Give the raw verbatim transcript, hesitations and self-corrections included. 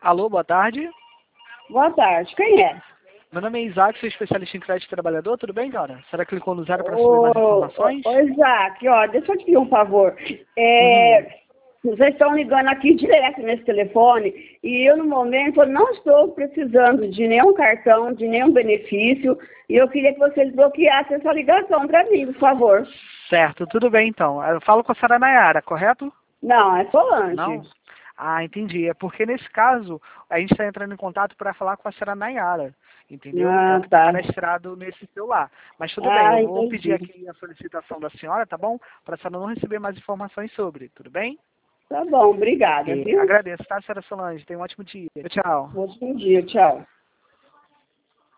Alô, boa tarde. Boa tarde, quem é? Meu nome é Isaac, sou especialista em crédito trabalhador, tudo bem, cara? Será que clicou no zero para saber Ô, mais informações? ô, ô, Isaac, ó, deixa eu te pedir um favor. Uhum. É, vocês estão ligando aqui direto nesse telefone e eu, no momento, eu não estou precisando de nenhum cartão, de nenhum benefício e eu queria que vocês bloqueassem essa ligação para mim, por favor. Certo, tudo bem então. Eu falo com a senhora Nayara, correto? Não, é Solange. Não? Ah, entendi. É porque nesse caso, a gente está entrando em contato para falar com a senhora Nayara, entendeu? É Ah, o que está tá. cadastrado nesse celular. Mas tudo bem, Ah, eu vou entendi. pedir aqui a solicitação da senhora, tá bom? Para a senhora não receber mais informações sobre, tudo bem? Tá bom, obrigada, E viu? agradeço, tá, senhora Solange? Tenha um ótimo dia. Tchau. Bom dia, tchau.